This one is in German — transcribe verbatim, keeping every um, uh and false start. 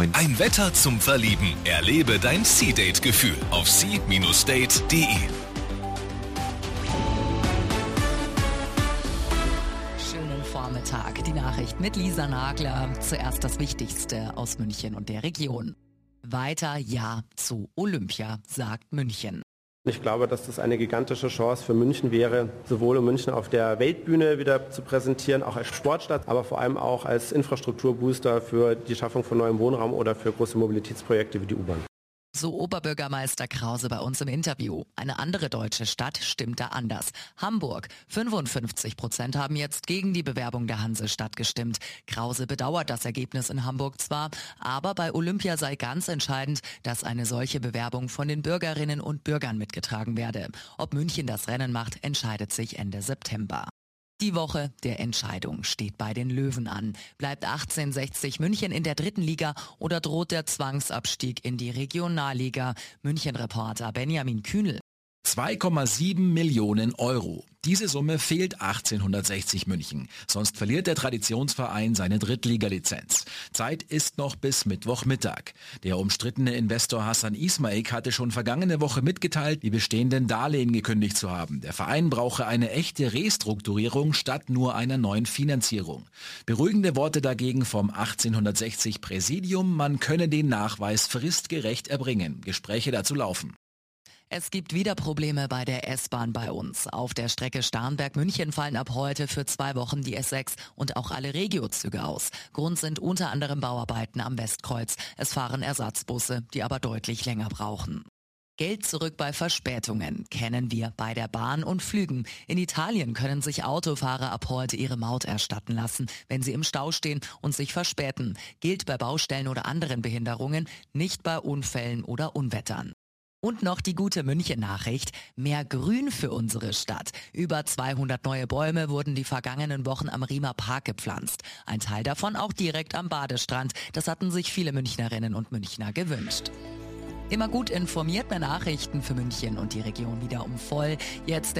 neun. Ein Wetter zum Verlieben. Erlebe dein Sea-Date-Gefühl auf sea Bindestrich date punkt de. Schönen Vormittag. Die Nachricht mit Lisa Nagler. Zuerst das Wichtigste aus München und der Region. Weiter Ja zu Olympia, sagt München. Ich glaube, dass das eine gigantische Chance für München wäre, sowohl um München auf der Weltbühne wieder zu präsentieren, auch als Sportstadt, aber vor allem auch als Infrastrukturbooster für die Schaffung von neuem Wohnraum oder für große Mobilitätsprojekte wie die U-Bahn. So Oberbürgermeister Krause bei uns im Interview. Eine andere deutsche Stadt stimmt da anders. Hamburg. fünfundfünfzig Prozent haben jetzt gegen die Bewerbung der Hansestadt gestimmt. Krause bedauert das Ergebnis in Hamburg zwar, aber bei Olympia sei ganz entscheidend, dass eine solche Bewerbung von den Bürgerinnen und Bürgern mitgetragen werde. Ob München das Rennen macht, entscheidet sich Ende September. Die Woche der Entscheidung steht bei den Löwen an. Bleibt achtzehnhundertsechzig München in der dritten Liga oder droht der Zwangsabstieg in die Regionalliga? München-Reporter Benjamin Kühnel. zwei Komma sieben Millionen Euro. Diese Summe fehlt achtzehnhundertsechzig München. Sonst verliert der Traditionsverein seine Drittliga-Lizenz. Zeit ist noch bis Mittwochmittag. Der umstrittene Investor Hassan Ismaik hatte schon vergangene Woche mitgeteilt, die bestehenden Darlehen gekündigt zu haben. Der Verein brauche eine echte Restrukturierung statt nur einer neuen Finanzierung. Beruhigende Worte dagegen vom achtzehnhundertsechzig Präsidium, man könne den Nachweis fristgerecht erbringen. Gespräche dazu laufen. Es gibt wieder Probleme bei der S-Bahn bei uns. Auf der Strecke Starnberg-München fallen ab heute für zwei Wochen die S sechs und auch alle Regiozüge aus. Grund sind unter anderem Bauarbeiten am Westkreuz. Es fahren Ersatzbusse, die aber deutlich länger brauchen. Geld zurück bei Verspätungen kennen wir bei der Bahn und Flügen. In Italien können sich Autofahrer ab heute ihre Maut erstatten lassen, wenn sie im Stau stehen und sich verspäten. Gilt bei Baustellen oder anderen Behinderungen, nicht bei Unfällen oder Unwettern. Und noch die gute München-Nachricht, mehr Grün für unsere Stadt. Über zweihundert neue Bäume wurden die vergangenen Wochen am Riemer Park gepflanzt. Ein Teil davon auch direkt am Badestrand. Das hatten sich viele Münchnerinnen und Münchner gewünscht. Immer gut informiert, mehr Nachrichten für München und die Region wieder um voll. Jetzt